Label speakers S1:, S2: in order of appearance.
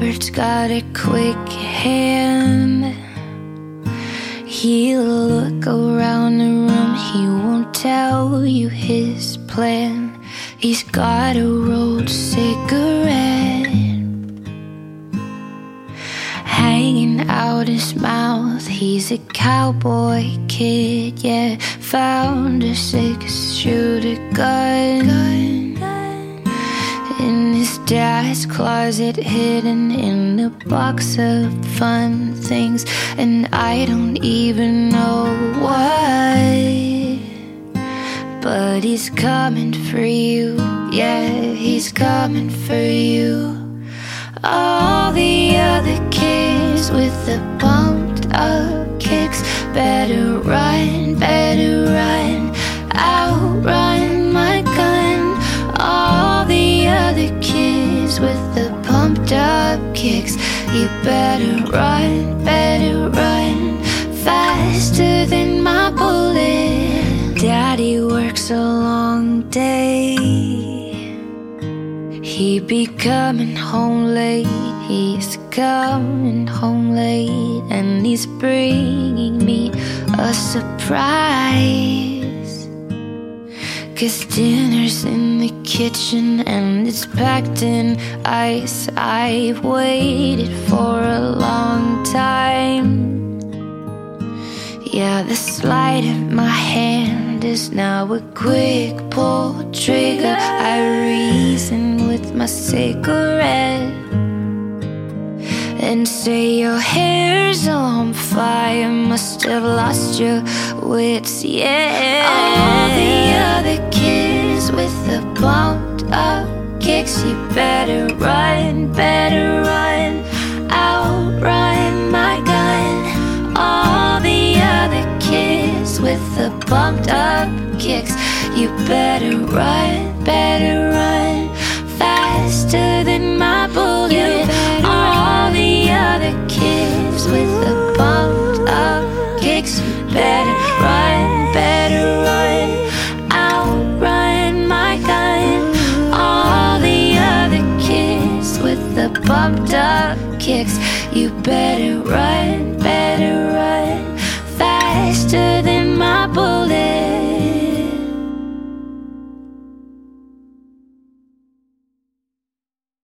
S1: Robert's got a quick hand. He'll look around the room, he won't tell you his plan. He's got a rolled cigarette hanging out his mouth. He's a cowboy kid, yeah. Found a 6-shooter gun in his dad's closet, hidden in a box of fun things. And I don't even know why, but he's coming for you, yeah, he's coming for you. All the other kids with the pumped up kicks better run, outrun my gun. All the other kids with the pumped up kicks, you better run, faster than my bullet. Daddy works a long day, he be coming home late, he's coming home late, and he's bringing me a surprise. 'Cause dinner's in the kitchen and it's packed in ice. I've waited for a long time. Yeah, the sleight of my hand is now a quick pull trigger. I reason with my cigarette and say your hair's on fire, must have lost your wits, yeah. All the other kids with the bumped up kicks, you better run, outrun my gun. All the other kids with the bumped up kicks, you better run, faster than my bullet. All the other kids with the bumped up kicks, you better run, outrun my gun. All the other kids with the bumped up kicks, you better run, faster than my bullet.